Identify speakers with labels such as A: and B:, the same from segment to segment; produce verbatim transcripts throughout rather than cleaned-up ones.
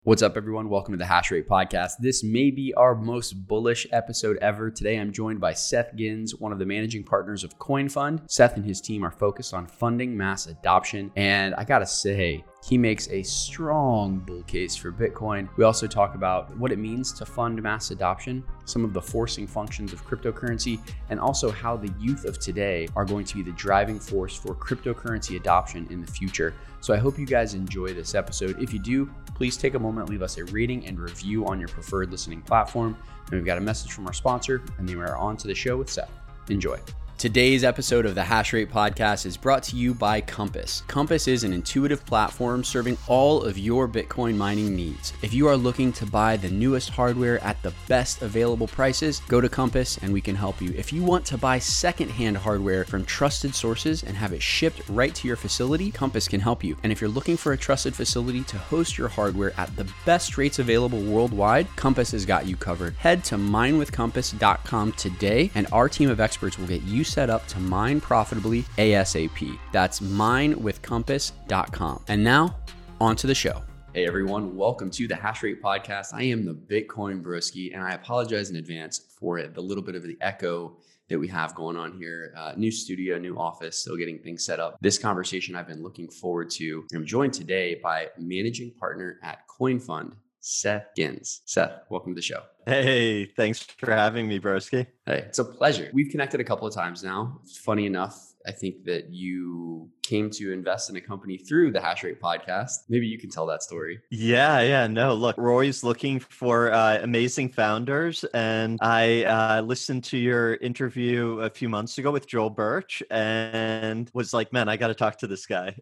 A: What's up, everyone? Welcome to the Hash Rate Podcast. This may be our most bullish episode ever. Today, I'm joined by Seth Gins, one of the managing partners of CoinFund. Seth and his team are focused on funding mass adoption, and I gotta say, he makes a strong bull case for Bitcoin. We also talk about what it means to fund mass adoption, some of the forcing functions of cryptocurrency, and also how the youth of today are going to be the driving force for cryptocurrency adoption in the future. So I hope you guys enjoy this episode. If you do, please take a moment, leave us a rating and review on your preferred listening platform. And we've got a message from our sponsor, and then we're on to the show with Seth. Enjoy. Today's episode of the Hash Rate Podcast is brought to you by Compass. Compass is an intuitive platform serving all of your Bitcoin mining needs. If you are looking to buy the newest hardware at the best available prices, go to Compass and we can help you. If you want to buy secondhand hardware from trusted sources and have it shipped right to your facility, Compass can help you. And if you're looking for a trusted facility to host your hardware at the best rates available worldwide, Compass has got you covered. Head to mine with compass dot com today and our team of experts will get you set up to mine profitably ASAP. That's mine with compass dot com. And now, on to the show. Hey everyone, welcome to the Hash Rate Podcast. I am the Bitcoin Broski, and I apologize in advance for the little bit of the echo that we have going on here. Uh, new studio, new office, still getting things set up. This conversation I've been looking forward to. I'm joined today by managing partner at CoinFund, Seth Gins. Seth, welcome to the show.
B: Hey, thanks for having me, broski.
A: Hey, it's a pleasure. We've connected a couple of times now. Funny enough, I think that you came to invest in a company through the Hash Rate Podcast. Maybe you can tell that story.
B: Yeah, yeah. No, look, we're always looking for uh, amazing founders. And I uh, listened to your interview a few months ago with Joel Birch and was like, man, I got to talk to this guy.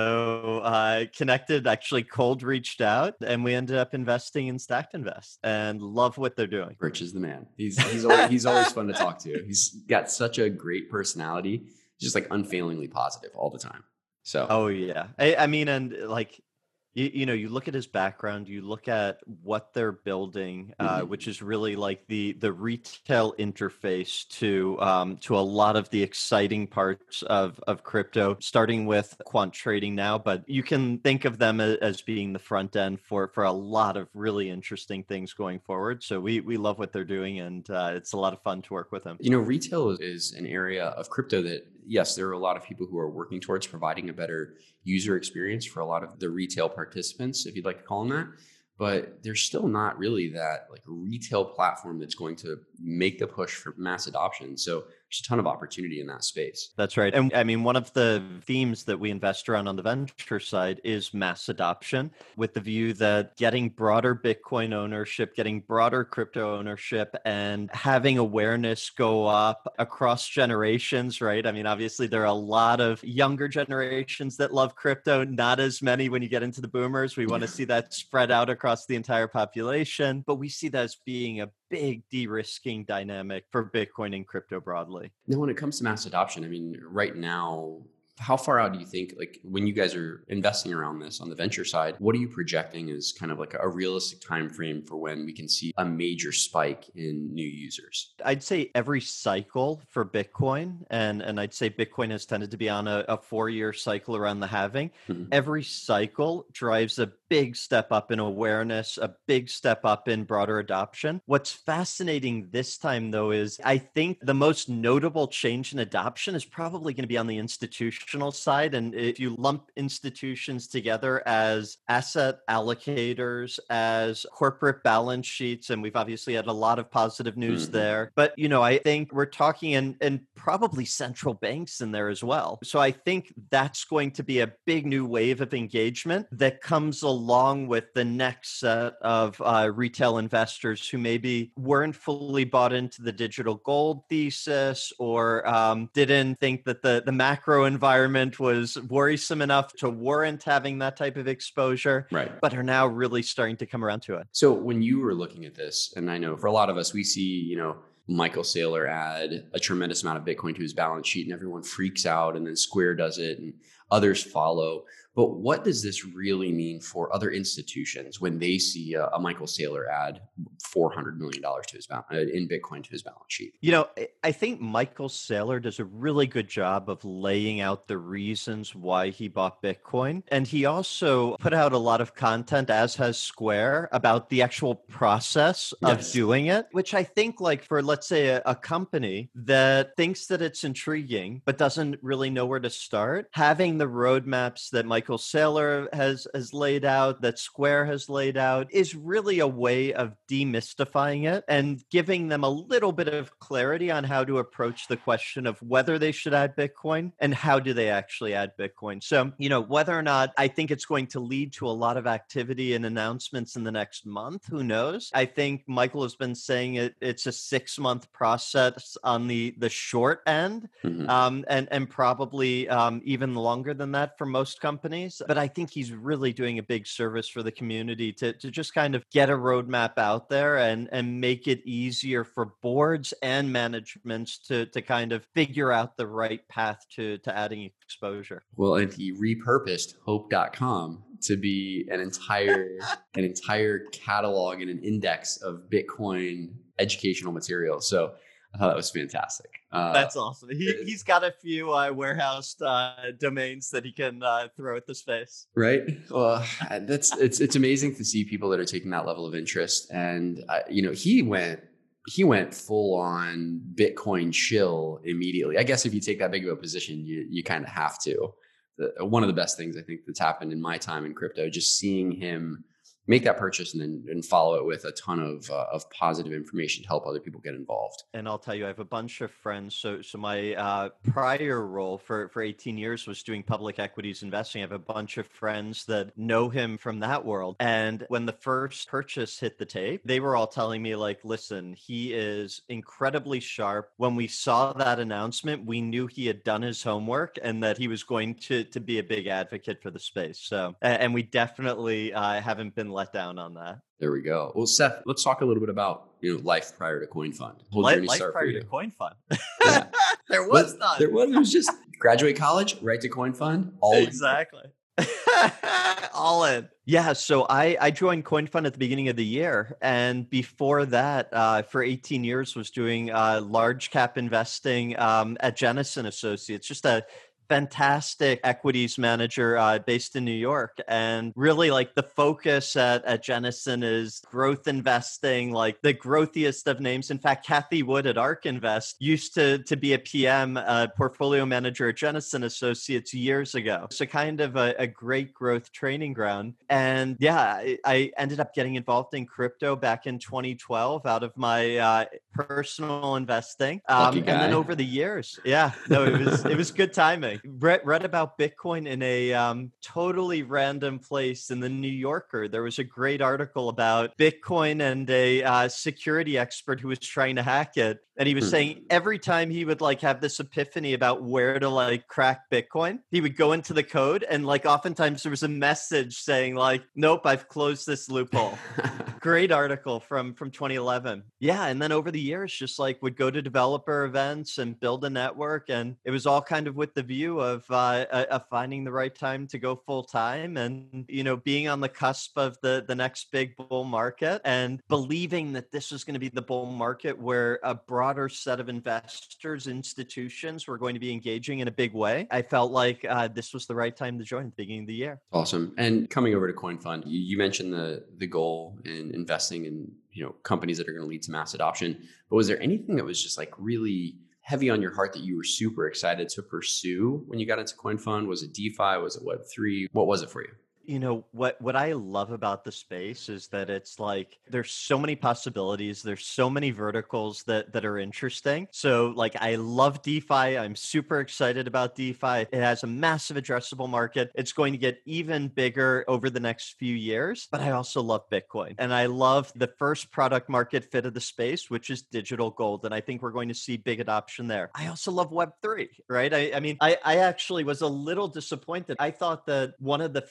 B: So I uh, connected, actually cold reached out, and we ended up investing in Stacked Invest and love what they're doing.
A: Birch is the man. He's, he's, always, he's always fun to talk to. He's got such a great personality. Just like unfailingly positive all the time. So,
B: oh yeah. I, I mean, and like, you, you know, you look at his background, you look at what they're building, uh, mm-hmm. which is really like the the retail interface to um, to a lot of the exciting parts of of crypto, starting with quant trading now. But you can think of them as, as being the front end for for a lot of really interesting things going forward. So we we love what they're doing, and uh, it's a lot of fun to work with them.
A: You know, retail is an area of crypto that, yes, there are a lot of people who are working towards providing a better user experience for a lot of the retail participants, if you'd like to call them that. But there's still not really that like retail platform that's going to make the push for mass adoption. So there's a ton of opportunity in that space.
B: That's right. And I mean, one of the themes that we invest around on the venture side is mass adoption, with the view that getting broader Bitcoin ownership, getting broader crypto ownership, and having awareness go up across generations, right? I mean, obviously there are a lot of younger generations that love crypto, not as many when you get into the boomers. We want to see that spread out across the entire population, but we see that as being a big de-risking dynamic for Bitcoin and crypto broadly.
A: Now, when it comes to mass adoption, I mean, right now, how far out do you think, like when you guys are investing around this on the venture side, what are you projecting as kind of like a realistic time frame for when we can see a major spike in new users?
B: I'd say every cycle for Bitcoin, and, and I'd say Bitcoin has tended to be on a, a four-year cycle around the halving. Mm-hmm. Every cycle drives a big step up in awareness, a big step up in broader adoption. What's fascinating this time, though, is I think the most notable change in adoption is probably going to be on the institutional side. And if you lump institutions together as asset allocators, as corporate balance sheets, and we've obviously had a lot of positive news mm-hmm. there, but you know, I think we're talking and and probably central banks in there as well. So I think that's going to be a big new wave of engagement that comes along with the next set of uh, retail investors who maybe weren't fully bought into the digital gold thesis or um, didn't think that the, the macro environment was worrisome enough to warrant having that type of exposure,
A: right?
B: But are now really starting to come around to it.
A: So when you were looking at this, and I know for a lot of us, we see, you know, Michael Saylor add a tremendous amount of Bitcoin to his balance sheet and everyone freaks out, and then Square does it and others follow. But what does this really mean for other institutions when they see a, a Michael Saylor add four hundred million dollars to his balance in Bitcoin to his balance sheet?
B: You know, I- I think Michael Saylor does a really good job of laying out the reasons why he bought Bitcoin. And he also put out a lot of content, as has Square, about the actual process of
A: Yes.
B: doing it, which I think, like, for, let's say, a, a company that thinks that it's intriguing, but doesn't really know where to start, having the roadmaps that Michael Saylor has, has laid out, that Square has laid out, is really a way of demystifying it and giving them a little bit of clarity on how to approach the question of whether they should add Bitcoin and how do they actually add Bitcoin. So, you know, whether or not I think it's going to lead to a lot of activity and announcements in the next month, who knows? I think Michael has been saying it, it's a six month process on the, the short end,
A: Mhm.
B: um, and, and probably um, even longer than that for most companies. But I think he's really doing a big service for the community to, to just kind of get a roadmap out there and, and make it easier for boards and managements to, to kind of figure out the right path to, to adding exposure.
A: Well, and he repurposed hope dot com to be an entire an entire catalog and an index of Bitcoin educational material. So I thought that was fantastic. Uh,
B: That's awesome. He, he's got a few uh, warehoused uh, domains that he can uh, throw at the space.
A: Right. Well, that's it's it's amazing to see people that are taking that level of interest. And uh, you know, he went he went full on Bitcoin chill immediately. I guess if you take that big of a position, you you kind of have to. The, one of the best things I think that's happened in my time in crypto, just seeing him make that purchase and then and follow it with a ton of uh, of positive information to help other people get involved.
B: And I'll tell you, I have a bunch of friends. So, so my uh, prior role for, for eighteen years was doing public equities investing. I have a bunch of friends that know him from that world. And when the first purchase hit the tape, they were all telling me, like, listen, he is incredibly sharp. When we saw that announcement, we knew he had done his homework and that he was going to, to be a big advocate for the space. So, and we definitely uh, haven't been let down on that.
A: There we go. Well, Seth, let's talk a little bit about you know life prior to CoinFund. Whole
B: Life,
A: journey
B: life
A: start for
B: prior
A: you.
B: to CoinFund.
A: Yeah.
B: There was
A: But
B: none.
A: There was. It was just graduate college, right to CoinFund. All in.
B: Exactly. All in. Yeah, so I, I joined CoinFund at the beginning of the year. And before that, uh, for eighteen years, was doing uh, large cap investing um, at Jennison Associates, just a fantastic equities manager uh, based in New York. And really, like, the focus at, at Jennison is growth investing, like the growthiest of names. In fact, Kathy Wood at ARK Invest used to, to be a P M, uh, portfolio manager at Jennison Associates years ago. So kind of a, a great growth training ground. And yeah, I, I ended up getting involved in crypto back in twenty twelve out of my uh, personal investing. Um,
A: Lucky
B: and then
A: guy.
B: over the years, yeah, no, it was it was good timing. Read, read about Bitcoin in a um, totally random place in the New Yorker. There was a great article about Bitcoin and a uh, security expert who was trying to hack it. And he was
A: Hmm.
B: saying every time he would like have this epiphany about where to like crack Bitcoin, he would go into the code and like oftentimes there was a message saying like, nope, I've closed this loophole. Great article from from twenty eleven. Yeah, and then over the years, just like would go to developer events and build a network, and it was all kind of with the view of uh, uh, of finding the right time to go full time, and you know being on the cusp of the the next big bull market, and believing that this was going to be the bull market where a broader set of investors, institutions were going to be engaging in a big way. I felt like uh, this was the right time to join at the beginning of the year.
A: Awesome. And coming over to CoinFund, you, you mentioned the the goal in investing in you know companies that are going to lead to mass adoption. But was there anything that was just like really heavy on your heart that you were super excited to pursue when you got into CoinFund? Was it DeFi? Was it Web three? What was it for you?
B: You know, what what I love about the space is that it's like there's so many possibilities. There's so many verticals that that are interesting. So like I love DeFi. I'm super excited about DeFi. It has a massive addressable market. It's going to get even bigger over the next few years. But I also love Bitcoin. And I love the first product market fit of the space, which is digital gold. And I think we're going to see big adoption there. I also love Web three, right? I, I mean, I, I actually was a little disappointed. I thought that one of the first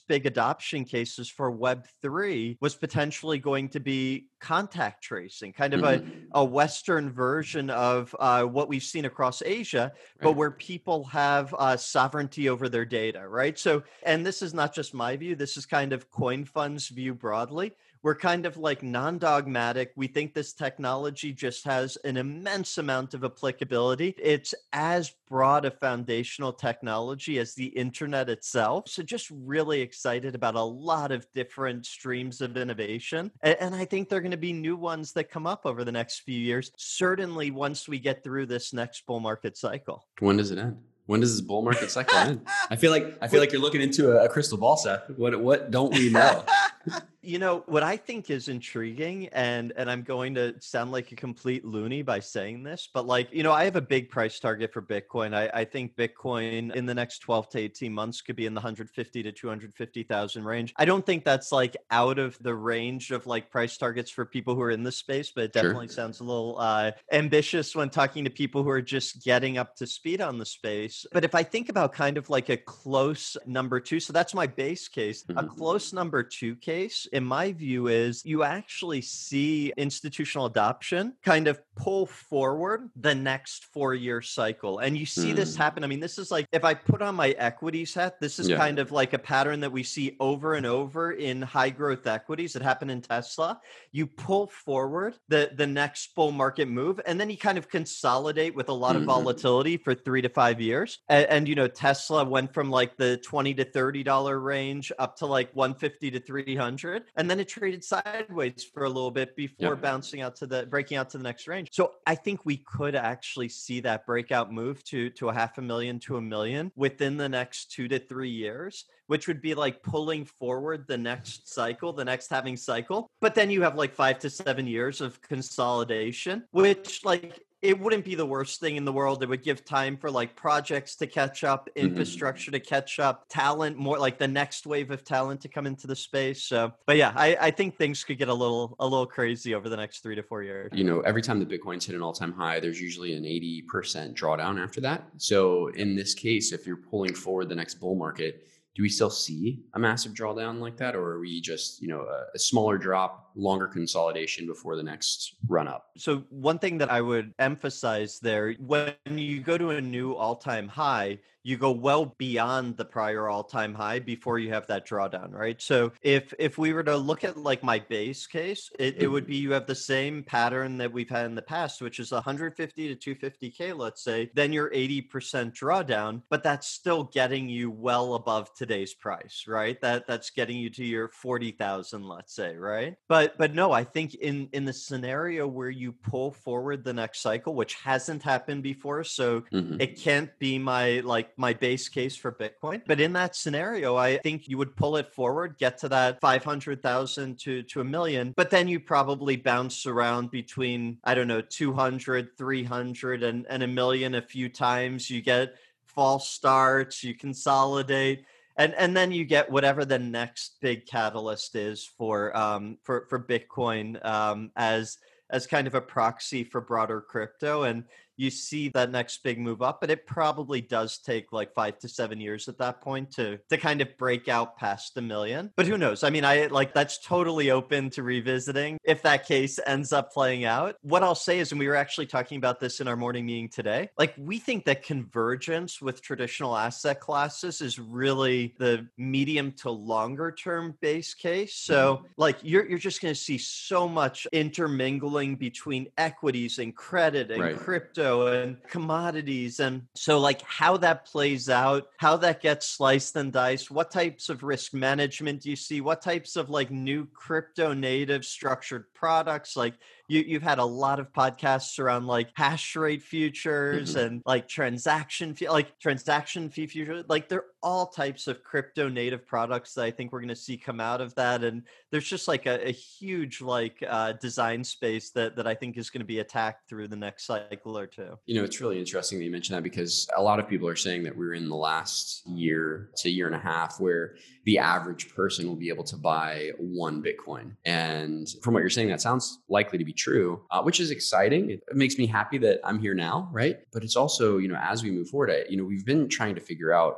B: big adoption cases for Web three was potentially going to be contact tracing, kind of
A: Mm-hmm.
B: a, a Western version of uh, what we've seen across Asia, but
A: Right.
B: where people have uh, sovereignty over their data, right? So, and this is not just my view, this is kind of CoinFund's view broadly. We're kind of like non-dogmatic. We think this technology just has an immense amount of applicability. It's as broad a foundational technology as the internet itself. So just really excited about a lot of different streams of innovation. And I think there are going to be new ones that come up over the next few years, certainly once we get through this next bull market cycle.
A: When does it end? When does this bull market cycle end? I feel like I feel like you're looking into a, a crystal ball, Seth. What what don't we know?
B: You know, what I think is intriguing, and and I'm going to sound like a complete loony by saying this, but like, you know, I have a big price target for Bitcoin. I, I think Bitcoin in the next twelve to eighteen months could be in the one hundred fifty to two hundred fifty thousand range. I don't think that's like out of the range of like price targets for people who are in the space, but it definitely sure. sounds a little uh, ambitious when talking to people who are just getting up to speed on the space. But if I think about kind of like a close number two, so that's my base case, mm-hmm. a close number two case, in my view, is you actually see institutional adoption kind of pull forward the next four-year cycle. And you see mm. this happen. I mean, this is like, if I put on my equities hat, this is yeah. kind of like a pattern that we see over and over in high growth equities that happen in Tesla. You pull forward the, the next bull market move, and then you kind of consolidate with a lot mm-hmm. of volatility for three to five years. And, and, you know, Tesla went from like the twenty to thirty dollars range up to like one fifty to three hundred. And then it traded sideways for a little bit before yeah. bouncing out to the breaking out to the next range. So I think we could actually see that breakout move to, to a half a million to a million within the next two to three years, which would be like pulling forward the next cycle, the next halving cycle. But then you have like five to seven years of consolidation, which like, it wouldn't be the worst thing in the world. It would give time for like projects to catch up, infrastructure mm-hmm. to catch up, talent, more like the next wave of talent to come into the space. So, but yeah, I, I think things could get a little, a little crazy over the next three to four years.
A: You know, every time the Bitcoin's hit an all-time high, there's usually an eighty percent drawdown after that. So in this case, if you're pulling forward the next bull market, do we still see a massive drawdown like that? Or are we just, you know, a, a smaller drop, longer consolidation before the next run up?
B: So one thing that I would emphasize there, when you go to a new all-time high, you go well beyond the prior all-time high before you have that drawdown, right? So if if we were to look at like my base case, it, it would be you have the same pattern that we've had in the past, which is one hundred fifty to two hundred fifty K, let's say, then you're eighty percent drawdown, but that's still getting you well above today's price, right? That that's getting you to your forty thousand, let's say, right? But but no, I think in in the scenario where you pull forward the next cycle, which hasn't happened before, so mm-hmm. it can't be my like my base case for Bitcoin. But in that scenario, I think you would pull it forward, get to that five hundred thousand to, to a million, but then you probably bounce around between, I don't know, two hundred, three hundred and, and a million a few times. You get false starts, you consolidate. And and then you get whatever the next big catalyst is for um for, for Bitcoin um as as kind of a proxy for broader crypto. And you see that next big move up, but it probably does take like five to seven years at that point to to kind of break out past a million. But who knows? I mean, I like that's totally open to revisiting if that case ends up playing out. What I'll say is, and we were actually talking about this in our morning meeting today, like we think that convergence with traditional asset classes is really the medium to longer term base case. So like you're you're just going to see so much intermingling between equities and credit and right. crypto and commodities. And so like how that plays out, how that gets sliced and diced, what types of risk management do you see, what types of like new crypto native structured products, like you, you've had a lot of podcasts around like hash rate futures mm-hmm. and like transaction fee, like transaction fee futures, like they're all types of crypto native products that I think we're going to see come out of that. And there's just like a, a huge like uh, design space that, that I think is going to be attacked through the next cycle or two.
A: You know, it's really interesting that you mentioned that because a lot of people are saying that we're in the last year to year and a half where the average person will be able to buy one Bitcoin. And from what you're saying, that sounds likely to be true, uh, which is exciting. It makes me happy that I'm here now, right? But it's also, you know, as we move forward, I, you know, we've been trying to figure out internally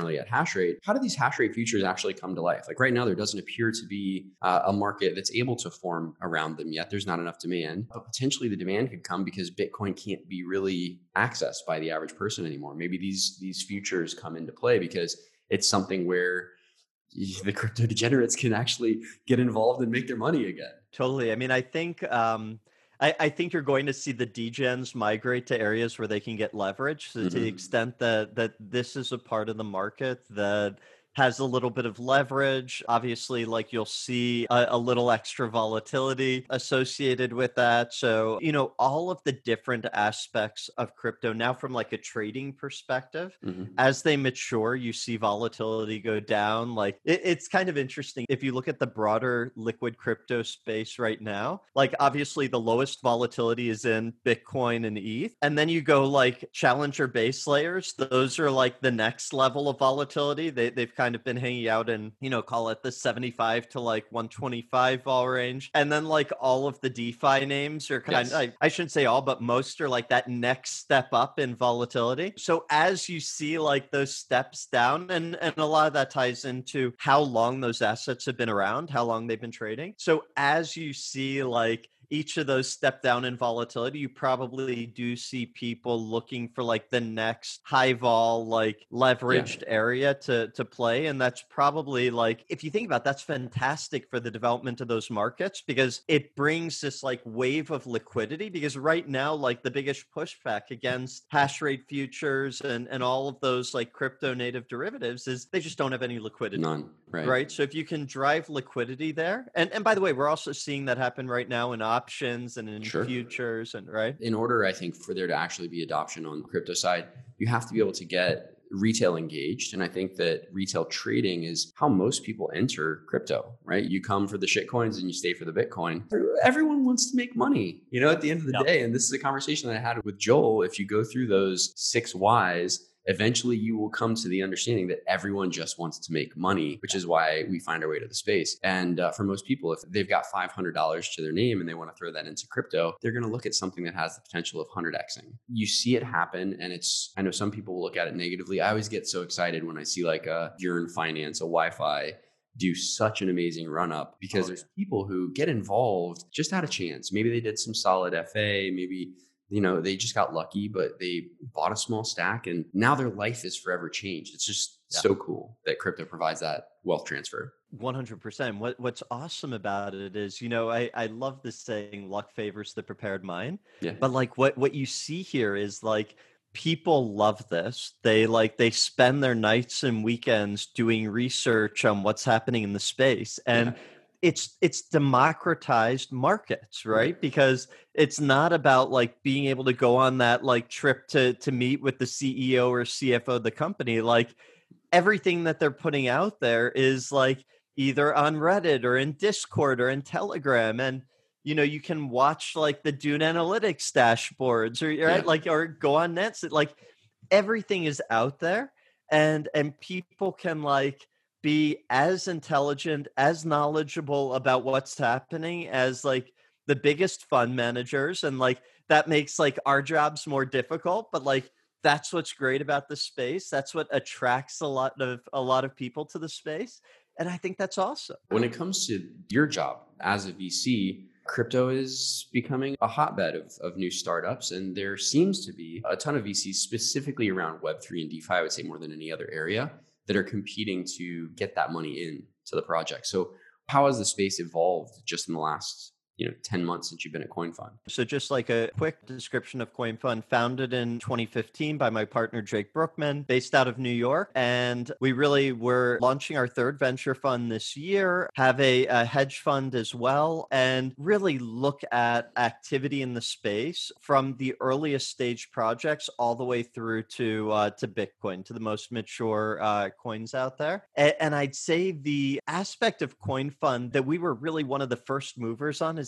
A: personally at Hashrate, how do these Hashrate futures actually come to life? Like right now, there doesn't appear to be uh, a market that's able to form around them yet. There's not enough demand, but potentially the demand could come because Bitcoin can't be really accessed by the average person anymore. Maybe these these futures come into play because it's something where the crypto degenerates can actually get involved and make their money again.
B: Totally. I mean, I think um, I, I think you're going to see the degens migrate to areas where they can get leverage. So mm-hmm. to the extent that that this is a part of the market that has a little bit of leverage, obviously, like you'll see a, a little extra volatility associated with that. So, you know, all of the different aspects of crypto now from like a trading perspective, mm-hmm. as they mature, you see volatility go down. Like it, it's kind of interesting. If you look at the broader liquid crypto space right now, like obviously the lowest volatility is in Bitcoin and E T H. And then you go like challenger base layers. Those are like the next level of volatility. They, they've kind of been hanging out in, you know, call it the seventy-five to like one twenty-five vol range. And then like all of the DeFi names are kind yes. of, I, I shouldn't say all, but most are like that next step up in volatility. So as you see like those steps down, and, and a lot of that ties into how long those assets have been around, how long they've been trading. So as you see like each of those step down in volatility, you probably do see people looking for like the next high vol, like leveraged yeah. area to, to play. And that's probably like, if you think about it, that's fantastic for the development of those markets because it brings this like wave of liquidity. Because right now, like the biggest pushback against hash rate futures and, and all of those like crypto native derivatives is they just don't have any liquidity.
A: None. Right.
B: Right. So if you can drive liquidity there, and, and by the way, we're also seeing that happen right now in options and in sure. futures and right.
A: In order, I think, for there to actually be adoption on the crypto side, you have to be able to get retail engaged. And I think that retail trading is how most people enter crypto, right? You come for the shit coins and you stay for the Bitcoin. Everyone wants to make money, you know, at the end of the yep. day. And this is a conversation that I had with Joel. If you go through those six whys, eventually you will come to the understanding that everyone just wants to make money, which is why we find our way to the space. And uh, for most people, if they've got five hundred dollars to their name and they want to throw that into crypto, they're going to look at something that has the potential of one hundred Xing. You see it happen. And it's, I know some people will look at it negatively. I always get so excited when I see like a Yearn Finance, a Wi-Fi do such an amazing run up because oh, there's yeah. people who get involved just out of chance. Maybe they did some solid F A, maybe you know, they just got lucky, but they bought a small stack and now their life is forever changed. It's just yeah. so cool that crypto provides that wealth transfer.
B: one hundred percent. What What's awesome about it is, you know, I, I love this saying, luck favors the prepared mind. Yeah. But like what, what you see here is like, people love this. They like, they spend their nights and weekends doing research on what's happening in the space. And yeah. it's it's democratized markets, right? Because it's not about like being able to go on that like trip to to meet with the C E O or C F O of the company. Like everything that they're putting out there is like either on Reddit or in Discord or in Telegram. And you know, you can watch like the Dune Analytics dashboards or right, yeah. like or go on Nets. Like everything is out there, and and people can like be as intelligent, as knowledgeable about what's happening as like the biggest fund managers. And like, that makes like our jobs more difficult, but like, that's what's great about the space. That's what attracts a lot of, a lot of people to the space. And I think that's awesome.
A: When it comes to your job as a V C, crypto is becoming a hotbed of, of new startups. And there seems to be a ton of V Cs specifically around Web three and DeFi, I would say more than any other area, that are competing to get that money in to the project. So how has the space evolved just in the last, you know, ten months since you've been at CoinFund?
B: So just like a quick description of CoinFund, founded in twenty fifteen by my partner, Jake Brookman, based out of New York. And we really were launching our third venture fund this year, have a, a hedge fund as well, and really look at activity in the space from the earliest stage projects all the way through to uh, to Bitcoin, to the most mature uh, coins out there. And, and I'd say the aspect of CoinFund that we were really one of the first movers on is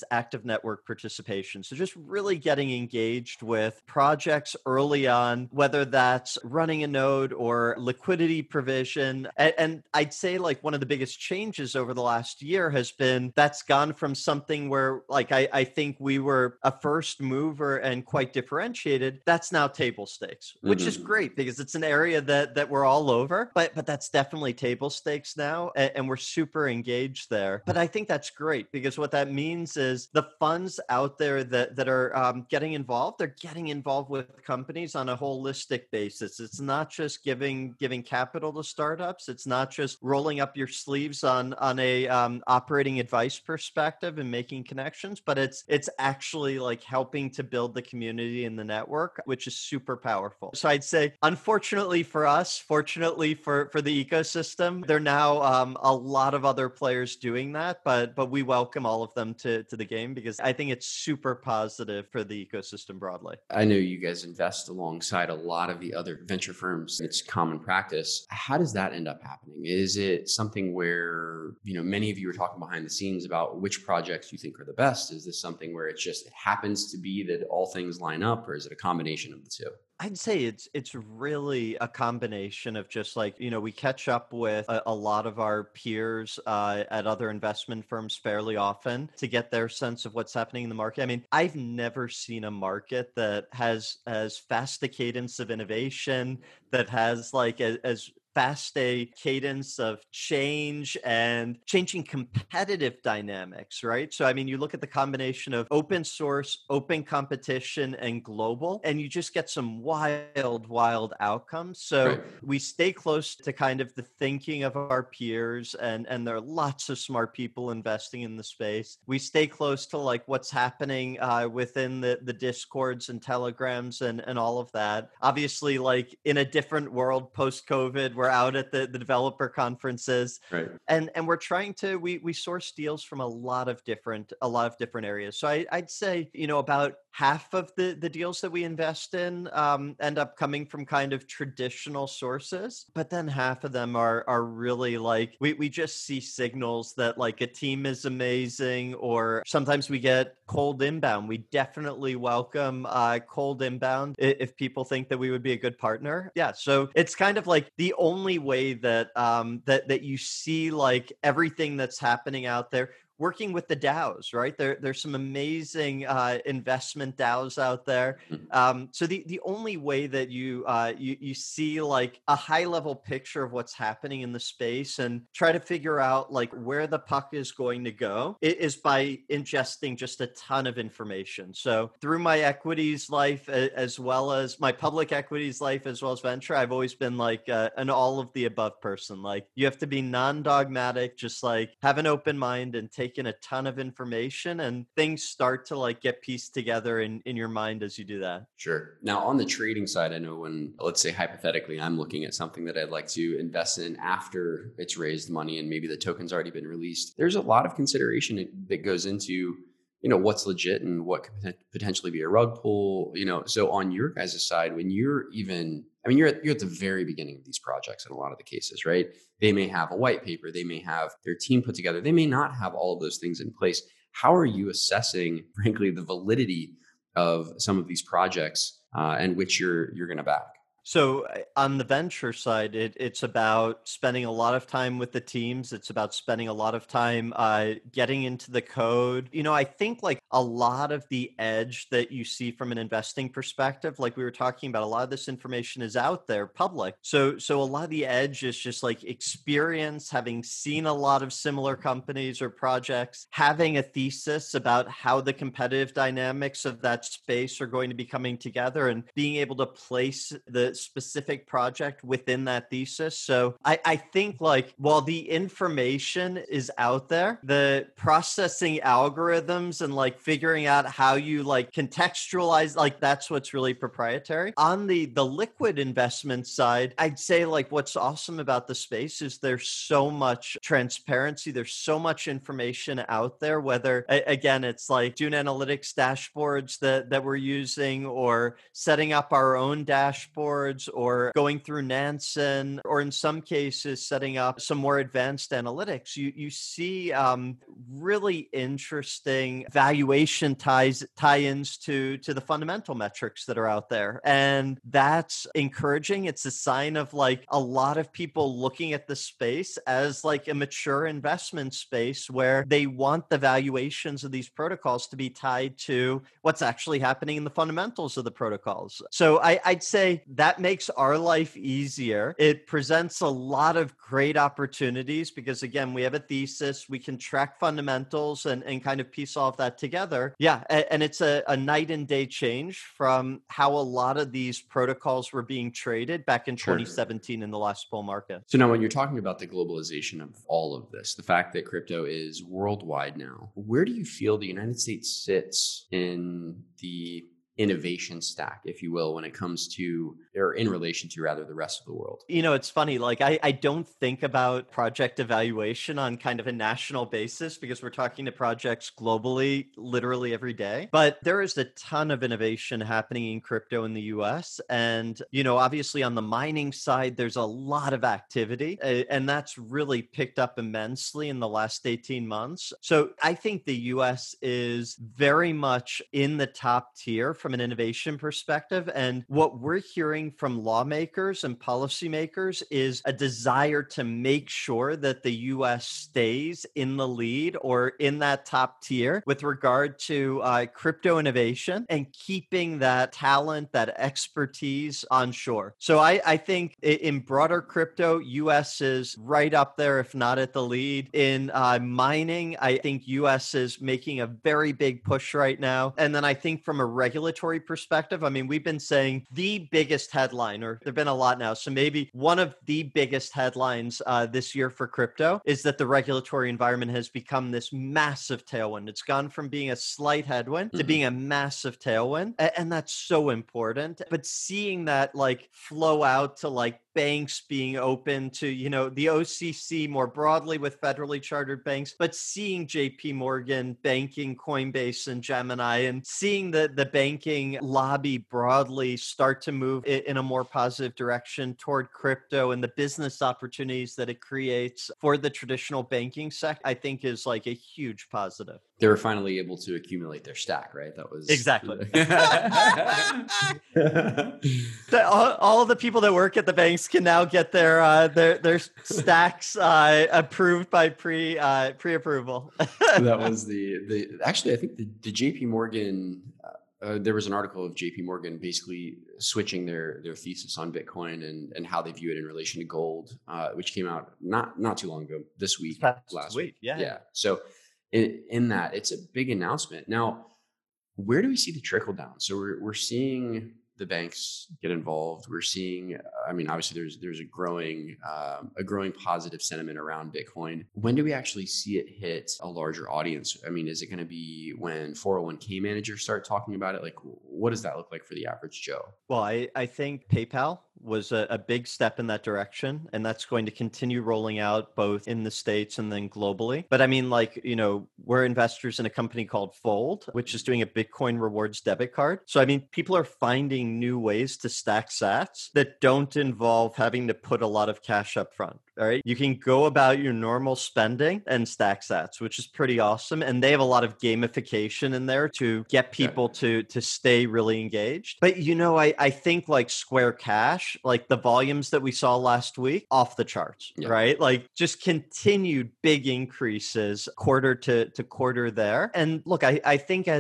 B: is active network participation. So just really getting engaged with projects early on, whether that's running a node or liquidity provision. And, and I'd say like one of the biggest changes over the last year has been that's gone from something where like I, I think we were a first mover and quite differentiated. That's now table stakes, which mm-hmm. is great because it's an area that that we're all over, but but that's definitely table stakes now, and, and we're super engaged there. But I think that's great because what that means is the funds out there that that are um, getting involved, they're getting involved with companies on a holistic basis. It's not just giving giving capital to startups. It's not just rolling up your sleeves on on a um, operating advice perspective and making connections, but it's it's actually like helping to build the community and the network, which is super powerful. So I'd say, unfortunately for us, fortunately for for the ecosystem, there are now um, a lot of other players doing that, but but we welcome all of them to to the game because I think it's super positive for the ecosystem broadly.
A: I know you guys invest alongside a lot of the other venture firms. It's common practice. How does that end up happening? Is it something where, you know, many of you are talking behind the scenes about which projects you think are the best? Is this something where it's just, it happens to be that all things line up, or is it a combination of the two?
B: I'd say it's it's really a combination of just like, you know, we catch up with a, a lot of our peers uh, at other investment firms fairly often to get their sense of what's happening in the market. I mean, I've never seen a market that has as fast a cadence of innovation, that has like a, as fast a cadence of change and changing competitive dynamics, right? So, I mean, you look at the combination of open source, open competition, and global, and you just get some wild, wild outcomes. So right. we stay close to kind of the thinking of our peers, and, and there are lots of smart people investing in the space. We stay close to like what's happening uh, within the, the Discords and Telegrams and, and all of that. Obviously, like in a different world post-COVID, we're out at the, the developer conferences, right? And and we're trying to we we source deals from a lot of different a lot of different areas. So I, I'd say you know about half of the the deals that we invest in um, end up coming from kind of traditional sources, but then half of them are are really like we we just see signals that like a team is amazing, or sometimes we get cold inbound. We definitely welcome uh, cold inbound if people think that we would be a good partner. Yeah, so it's kind of like the only only way that um that that you see like everything that's happening out there working with the DAOs, right? There, there's some amazing uh, investment DAOs out there. Um, so the, the only way that you, uh, you you see like a high level picture of what's happening in the space and try to figure out like where the puck is going to go is by ingesting just a ton of information. So through my equities life, as well as my public equities life, as well as venture, I've always been like uh, an all of the above person. Like you have to be non-dogmatic, just like have an open mind and take in a ton of information, and things start to like get pieced together in, in your mind as you do that.
A: Sure. Now on the trading side, I know when, let's say hypothetically, I'm looking at something that I'd like to invest in after it's raised money and maybe the token's already been released, there's a lot of consideration that goes into, you know, what's legit and what could potentially be a rug pull, you know. So on your guys' side, when you're even, I mean, you're at, you're at the very beginning of these projects in a lot of the cases, right? They may have a white paper, they may have their team put together, they may not have all of those things in place. How are you assessing, frankly, the validity of some of these projects uh, and which you're you're going to back?
B: So on the venture side, it, it's about spending a lot of time with the teams. It's about spending a lot of time uh, getting into the code. You know, I think like a lot of the edge that you see from an investing perspective, like we were talking about, a lot of this information is out there, public. So, so a lot of the edge is just like experience, having seen a lot of similar companies or projects, having a thesis about how the competitive dynamics of that space are going to be coming together, and being able to place the specific project within that thesis. So I, I think like while the information is out there, the processing algorithms and like figuring out how you like contextualize, like that's what's really proprietary. On the the liquid investment side, I'd say like what's awesome about the space is there's so much transparency. There's so much information out there, whether again, it's like Dune Analytics dashboards that, that we're using, or setting up our own dashboards, or going through Nansen, or in some cases, setting up some more advanced analytics. You, you see um, really interesting valuation ties, tie-ins to, to the fundamental metrics that are out there. And that's encouraging. It's a sign of like a lot of people looking at the space as like a mature investment space where they want the valuations of these protocols to be tied to what's actually happening in the fundamentals of the protocols. So I, I'd say that makes our life easier. It presents a lot of great opportunities because, again, we have a thesis, we can track fundamentals and, and kind of piece all of that together. Yeah, and, and it's a, a night and day change from how a lot of these protocols were being traded back in twenty seventeen sure. in the last bull market.
A: So now when you're talking about the globalization of all of this, the fact that crypto is worldwide now, where do you feel the United States sits in the innovation stack, if you will, when it comes to, or in relation to rather, the rest of the world?
B: You know, it's funny, like I, I don't think about project evaluation on kind of a national basis because we're talking to projects globally, literally every day. But there is a ton of innovation happening in crypto in the U S. And, you know, obviously on the mining side, there's a lot of activity, and that's really picked up immensely in the last eighteen months. So I think the U S is very much in the top tier from an innovation perspective. And what we're hearing from lawmakers and policymakers is a desire to make sure that the U S stays in the lead or in that top tier with regard to uh, crypto innovation and keeping that talent, that expertise onshore. So I, I think in broader crypto, U S is right up there, if not at the lead. In uh, mining, I think U S is making a very big push right now. And then I think from a regulatory perspective, I mean, we've been saying the biggest headline, or there've been a lot now. So maybe one of the biggest headlines uh, this year for crypto is that the regulatory environment has become this massive tailwind. It's gone from being a slight headwind mm-hmm. to being a massive tailwind. And, and that's so important. But seeing that like flow out to like banks being open to, you know, the O C C more broadly with federally chartered banks, but seeing J P Morgan banking Coinbase and Gemini, and seeing the, the banking lobby broadly start to move in a more positive direction toward crypto and the business opportunities that it creates for the traditional banking sector, I think is like a huge positive.
A: They were finally able to accumulate their stack, right? That was
B: exactly. all, all the people that work at the banks can now get their uh, their their stacks uh, approved by pre uh, pre approval.
A: That was the the actually I think the, the J P Morgan. Uh, there was an article of J P Morgan basically switching their their thesis on Bitcoin and, and how they view it in relation to gold, uh, which came out not not too long ago, this week,
B: Past
A: last
B: week.
A: week.
B: Yeah.
A: Yeah. So in, in that, it's a big announcement. Now, where do we see the trickle down? So we're we're seeing the banks get involved. We're seeing, I mean, obviously there's there's a growing um, a growing positive sentiment around Bitcoin. When do we actually see it hit a larger audience? I mean, is it going to be when four oh one k managers start talking about it? Like, what does that look like for the average Joe?
B: Well, I, I think PayPal was a, a big step in that direction, and that's going to continue rolling out both in the States and then globally. But I mean, like, you know, we're investors in a company called Fold, which is doing a Bitcoin rewards debit card. So, I mean, people are finding new ways to stack sats that don't involve having to put a lot of cash up front. All right. You can go about your normal spending and stack sats, which is pretty awesome. And they have a lot of gamification in there to get people yeah. to, to stay really engaged. But, you know, I, I think like Square Cash, like the volumes that we saw last week, off the charts, yeah. right? Like just continued big increases quarter to, to quarter there. And look, I, I think as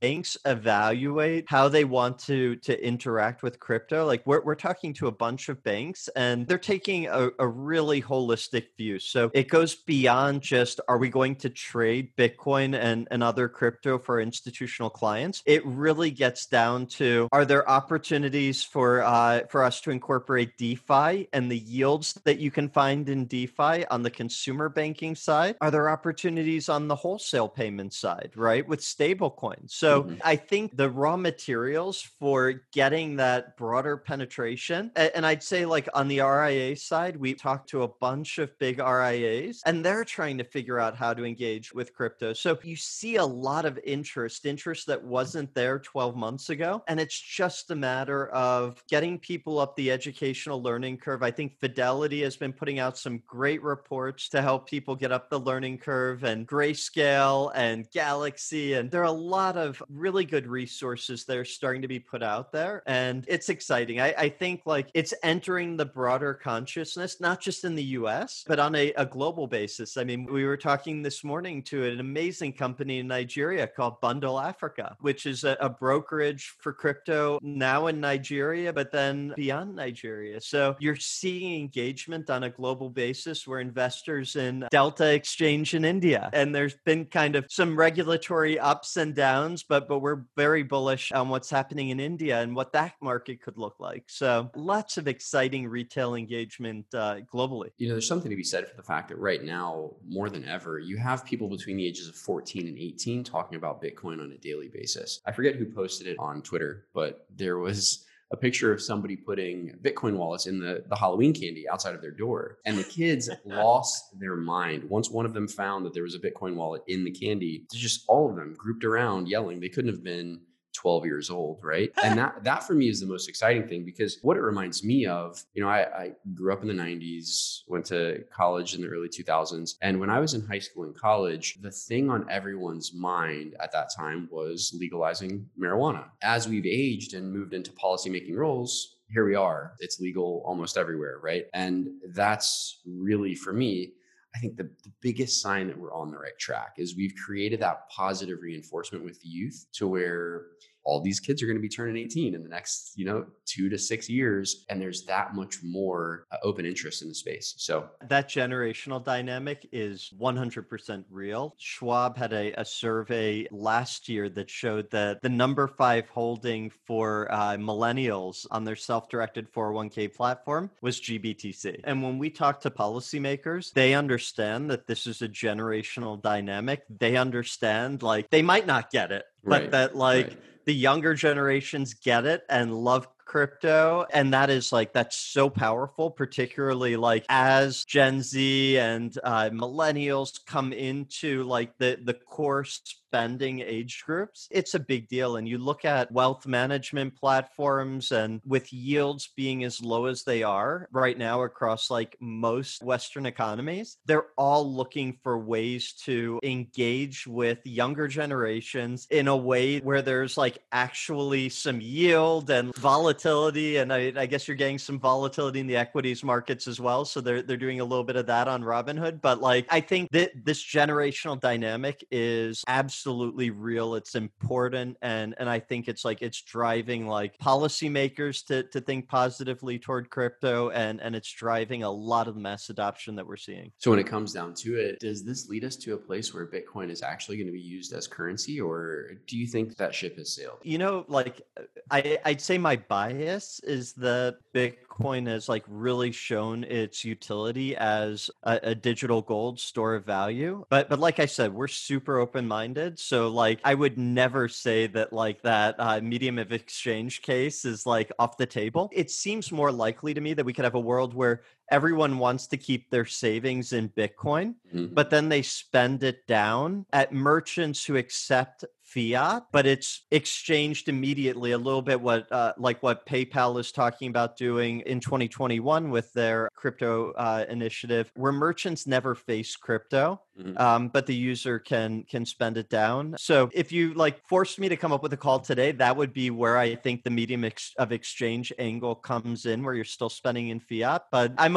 B: banks evaluate how they want to to interact with crypto, like we're, we're talking to a bunch of banks and they're taking a, a really holistic view. So it goes beyond just, are we going to trade Bitcoin and, and other crypto for institutional clients? It really gets down to, are there opportunities for uh, for us to incorporate DeFi and the yields that you can find in DeFi on the consumer banking side? Are there opportunities on the wholesale payment side, right, with stablecoins? So mm-hmm. I think the raw materials for getting that broader penetration, and I'd say like on the R I A side, we talked to a bunch of big R I As and they're trying to figure out how to engage with crypto. So you see a lot of interest, interest that wasn't there twelve months ago. And it's just a matter of getting people up the educational learning curve. I think Fidelity has been putting out some great reports to help people get up the learning curve, and Grayscale and Galaxy. And there are a lot of really good resources that are starting to be put out there. And it's exciting. I, I think like it's entering the broader consciousness, not just in the U S, but on a, a global basis. I mean, we were talking this morning to an amazing company in Nigeria called Bundle Africa, which is a, a brokerage for crypto now in Nigeria, but then beyond Nigeria. So you're seeing engagement on a global basis. We're investors in Delta Exchange in India. And there's been kind of some regulatory ups and downs, but, but we're very bullish on what's happening in India and what that market could look like. So lots of exciting retail engagement uh, globally.
A: You know, there's something to be said for the fact that right now, more than ever, you have people between the ages of fourteen and eighteen talking about Bitcoin on a daily basis. I forget who posted it on Twitter, but there was a picture of somebody putting Bitcoin wallets in the, the Halloween candy outside of their door. And the kids lost their mind. Once one of them found that there was a Bitcoin wallet in the candy, just all of them grouped around yelling. They couldn't have been twelve years old, right? And that that for me is the most exciting thing, because what it reminds me of, you know, I, I grew up in the nineties, went to college in the early two thousands. And when I was in high school and college, the thing on everyone's mind at that time was legalizing marijuana. As we've aged and moved into policymaking roles, here we are. It's legal almost everywhere, right? And that's really, for me, I think the, the biggest sign that we're on the right track is we've created that positive reinforcement with youth to where all these kids are going to be turning eighteen in the next, you know, two to six years. And there's that much more uh, open interest in the space. So
B: that generational dynamic is one hundred percent real. Schwab had a, a survey last year that showed that the number five holding for uh, millennials on their self-directed four oh one k platform was G B T C. And when we talk to policymakers, they understand that this is a generational dynamic. They understand, like, they might not get it, but
A: right,
B: that like,
A: right.
B: The younger generations get it and love crypto. And that is like, that's so powerful, particularly like as Gen Z and uh, millennials come into like the, the core spending age groups. It's a big deal. And you look at wealth management platforms, and with yields being as low as they are right now across like most Western economies, they're all looking for ways to engage with younger generations in a way where there's like actually some yield and volatility. And I, I guess you're getting some volatility in the equities markets as well. So they're, they're doing a little bit of that on Robinhood. But like, I think that this generational dynamic is absolutely absolutely real. It's important. And, and I think it's like, it's driving like policymakers to, to think positively toward crypto. And, and it's driving a lot of the mass adoption that we're seeing.
A: So when it comes down to it, does this lead us to a place where Bitcoin is actually going to be used as currency? Or do you think that ship has sailed?
B: You know, like I, I'd say my bias is that Bitcoin has like really shown its utility as a, a digital gold store of value. But, but like I said, we're super open-minded. So like, I would never say that like that uh, medium of exchange case is like off the table. It seems more likely to me that we could have a world where everyone wants to keep their savings in Bitcoin, mm-hmm. but then they spend it down at merchants who accept fiat, but it's exchanged immediately, a little bit what uh, like what PayPal is talking about doing in twenty twenty-one with their crypto uh, initiative, where merchants never face crypto, mm-hmm. um, but the user can can spend it down. So if you like forced me to come up with a call today, that would be where I think the medium ex- of exchange angle comes in, where you're still spending in fiat. But I'm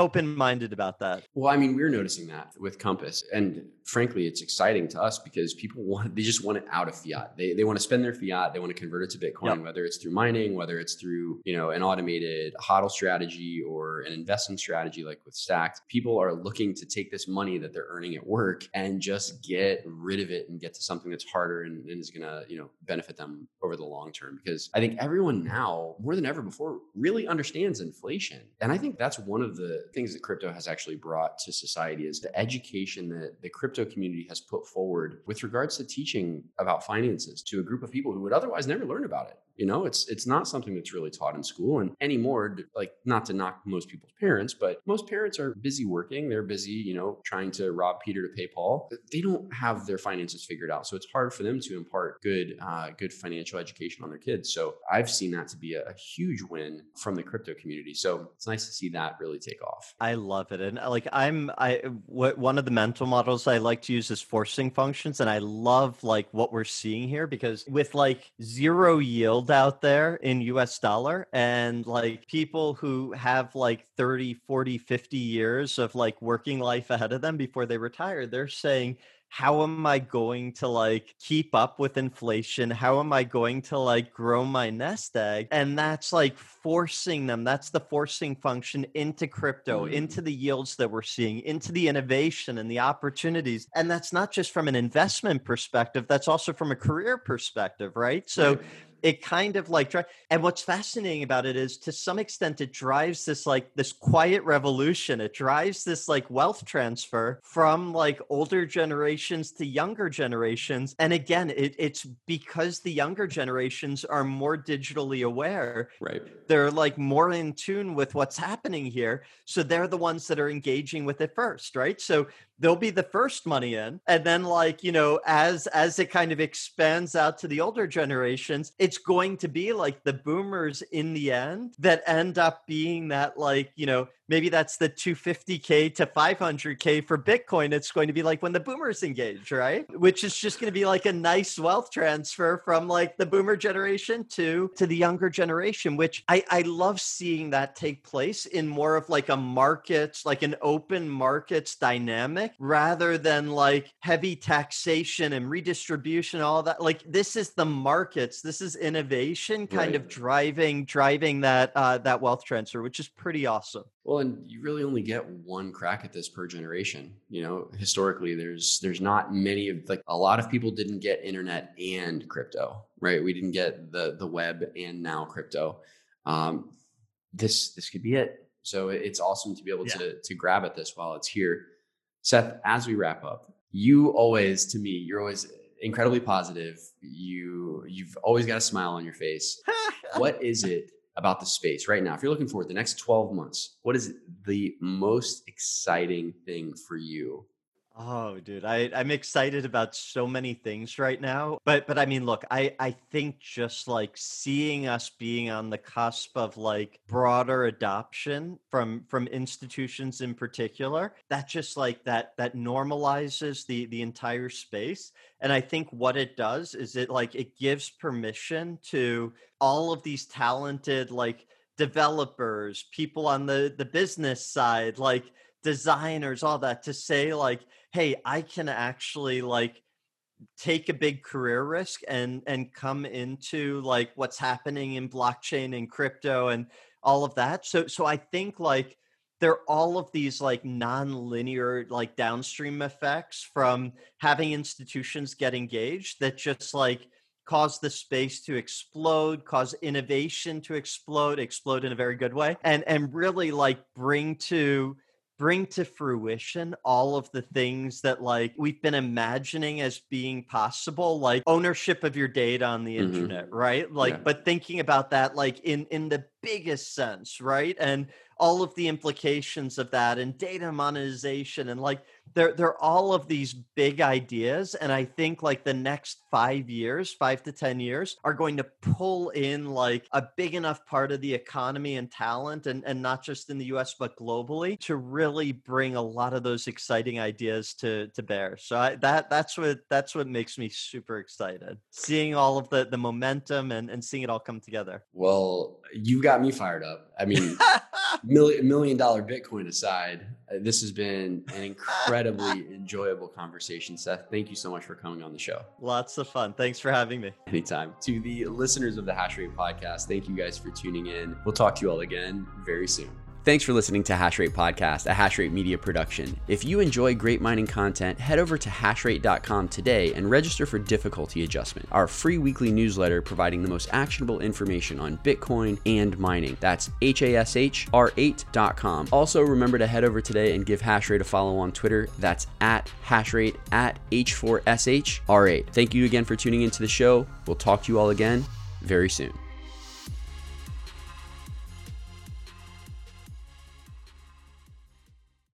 B: open-minded about that.
A: Well, I mean, we're noticing that with Compass, and frankly, it's exciting to us because people want, they just want it out of fiat. They they want to spend their fiat. They want to convert it to Bitcoin, yep. whether it's through mining, whether it's through, you know, an automated HODL strategy or an investing strategy like with Stacked. People are looking to take this money that they're earning at work and just get rid of it and get to something that's harder and, and is going to, you know, benefit them over the long term. Because I think everyone now, more than ever before, really understands inflation. And I think that's one of the things that crypto has actually brought to society is the education that the crypto community has put forward with regards to teaching about finances to a group of people who would otherwise never learn about it. You know, it's it's not something that's really taught in school. And anymore, like, not to knock most people's parents, but most parents are busy working. They're busy, you know, trying to rob Peter to pay Paul. They don't have their finances figured out. So it's hard for them to impart good, uh, good financial education on their kids. So I've seen that to be a, a huge win from the crypto community. So it's nice to see that really take off.
B: I love it. And like, I'm, I, what, one of the mental models I like to use is forcing functions. And I love like what we're seeing here, because with like zero yield out there in U S dollar and like people who have like thirty, forty, fifty years of like working life ahead of them before they retire, they're saying, how am I going to like keep up with inflation? How am I going to like grow my nest egg? And that's like forcing them. That's the forcing function into crypto, mm. into the yields that we're seeing, into the innovation and the opportunities. And that's not just from an investment perspective, that's also from a career perspective, right? So right. It kind of like, and what's fascinating about it is to some extent, it drives this like this quiet revolution. It drives this like wealth transfer from like older generations to younger generations. And again, it, it's because the younger generations are more digitally aware.
A: Right.
B: They're like more in tune with what's happening here. So they're the ones that are engaging with it first, right? So they'll be the first money in. And then like, you know, as as it kind of expands out to the older generations, it's going to be like the boomers in the end that end up being that like, you know, maybe that's the two hundred fifty K to five hundred K for Bitcoin. It's going to be like when the boomers engage, right? Which is just going to be like a nice wealth transfer from like the boomer generation to, to the younger generation, which I, I love seeing that take place in more of like a market, like an open markets dynamic rather than like heavy taxation and redistribution, all that. Like this is the markets, this is innovation kind
A: right.
B: of driving, driving that, uh, that wealth transfer, which is pretty awesome.
A: Well, and you really only get one crack at this per generation. You know, historically, there's there's not many of like a lot of people didn't get internet and crypto, right? We didn't get the the web and now crypto. Um, this this could be it. So it's awesome to be able yeah. to to grab at this while it's here. Seth, as we wrap up, you always, to me, you're always incredibly positive. You you've always got a smile on your face. What is it about the space right now? If you're looking forward the next twelve months, what is the most exciting thing for you?
B: Oh, dude, I, I'm excited about so many things right now. But but I mean, look, I, I think just like seeing us being on the cusp of like broader adoption from from institutions in particular, that just like that that normalizes the the entire space. And I think what it does is it like it gives permission to all of these talented like developers, people on the the business side, like designers, all that, to say like, hey, I can actually like take a big career risk and and come into like what's happening in blockchain and crypto and all of that. So so I think like there are all of these like non-linear like downstream effects from having institutions get engaged that just like cause the space to explode, cause innovation to explode, explode in a very good way, and and really like bring to bring to fruition all of the things that like we've been imagining as being possible, like ownership of your data on the mm-hmm. internet, right? Like, yeah. But thinking about that like in in the biggest sense, right? And all of the implications of that and data monetization and like there there are all of these big ideas. And I think like the next five years, five to ten years are going to pull in like a big enough part of the economy and talent and, and not just in the U S, but globally to really bring a lot of those exciting ideas to, to bear. So I, that that's what that's what makes me super excited. Seeing all of the, the momentum and, and seeing it all come together.
A: Well, you got me fired up. I mean, million, million dollar Bitcoin aside, uh, this has been an incredibly enjoyable conversation, Seth. Thank you so much for coming on the show.
B: Lots of fun. Thanks for having me.
A: Anytime. To the listeners of the Hashrate podcast, thank you guys for tuning in. We'll talk to you all again very soon. Thanks for listening to Hashrate Podcast, a Hashrate media production. If you enjoy great mining content, head over to hashrate dot com today and register for Difficulty Adjustment, our free weekly newsletter providing the most actionable information on Bitcoin and mining. That's H A S H R eight dot com. Also, remember to head over today and give Hashrate a follow on Twitter. That's at Hashrate, at H four S H R eight. Thank you again for tuning into the show. We'll talk to you all again very soon.